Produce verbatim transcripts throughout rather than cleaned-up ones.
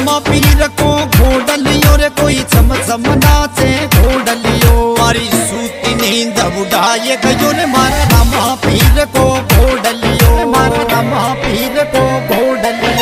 रामा पीर को घोड़लियो रे कोई चम चम नाचे घोड़लियो। मारी सूती नींद उड़ाए गयो रे मारा रामा पीर को घोड़लियो, मारा रामा पीर को घोड़लियो।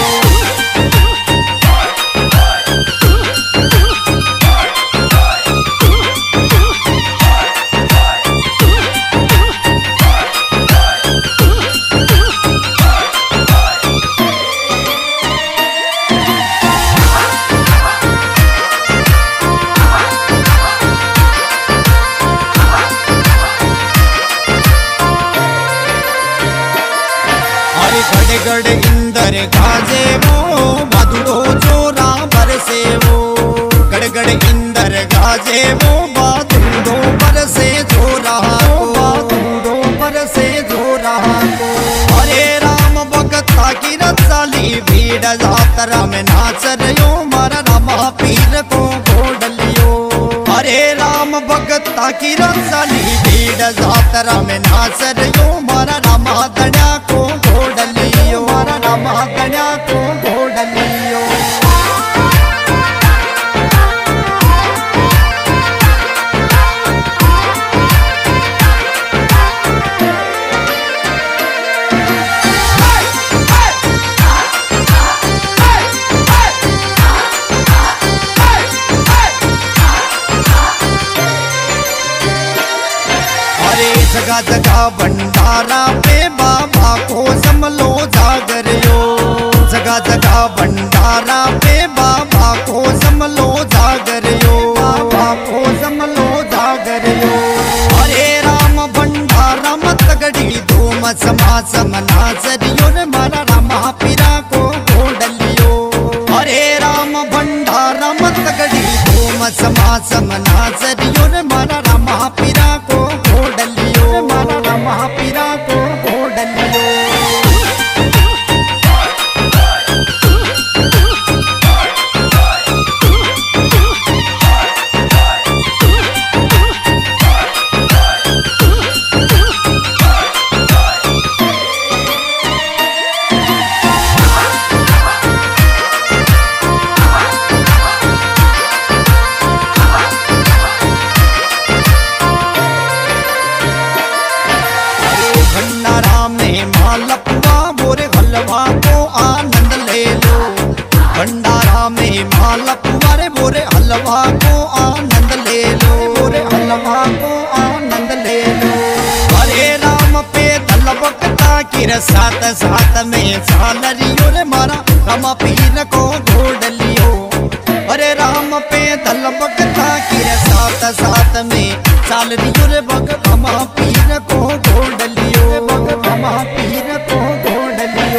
गड़ इंदर गाजे वो बादुड़ो चोरा बरसे वो, गड़ गड़ इंदर गाजे वो बादुड़ो बरसे जोरा को, बादुड़ो बरसे जोरा को। हरे राम भगता की रसाली भीड़ जातरा में नाच रयो मारा रामा पीर को घोड़लियो। हरे राम भगता की रसाली भीड़ जातरा में नाच रयो मारा रामा दड़ा को घोड़लियो, मारा रामा दड़ा को घोड़लियो। जगह जगह भंडारा पे बाबा को समलो जागरियो, जगह जगह भंडारा पे बाबा को समलो जागरियो, बाबा को समलो जागरियो। हरे राम भंडारा मत गड़ी धूम समा समना सरियो रे मारा रामा पीरा को घोड़लियो। हरे राम भंडारा मत गड़ी धूम समा समना सरियो रे मारा रामा पीरा को घोड़लियो, मारा रामा पीरा को घोड़लियो। मालपुआ बोरे हलवा को आनंद ले लो, भंडारा में मालपुआ रे बोरे हलवा को आनंद ले लो, बोरे हलवा को आनंद ले लो। हरे राम पे दलबकता की साथ साथ में सालरियो रे मारा रामा पीर को घोड़लियो। हरे राम पे दलबकता की साथ साथ में सालरियो रे बग रामा पीर को घोड़लियो, बग रामा पीर को घोड़लियो।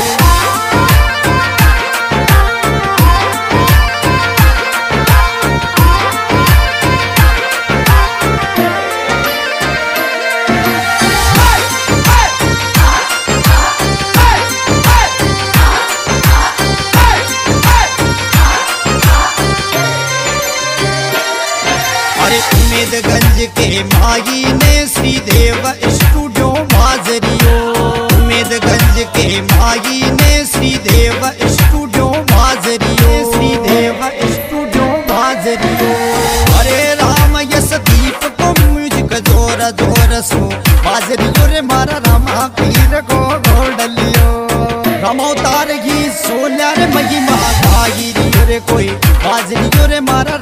उम्मेदगंज के माही ने श्रीदेव स्टूडियो माजरियो, उम्मेदगंज के माही ने श्रीदेव स्टूडियो माजरियो, श्रीदेव स्टूडियो माजरियो। हरे राम यस दीप को म्यूजिक जोर जोर सो माजरियो रे मारा रामा पीर को घोड़लियो। रामोतार ही सोल्या रे महिमा गाई रे कोई माजरियो रे मारा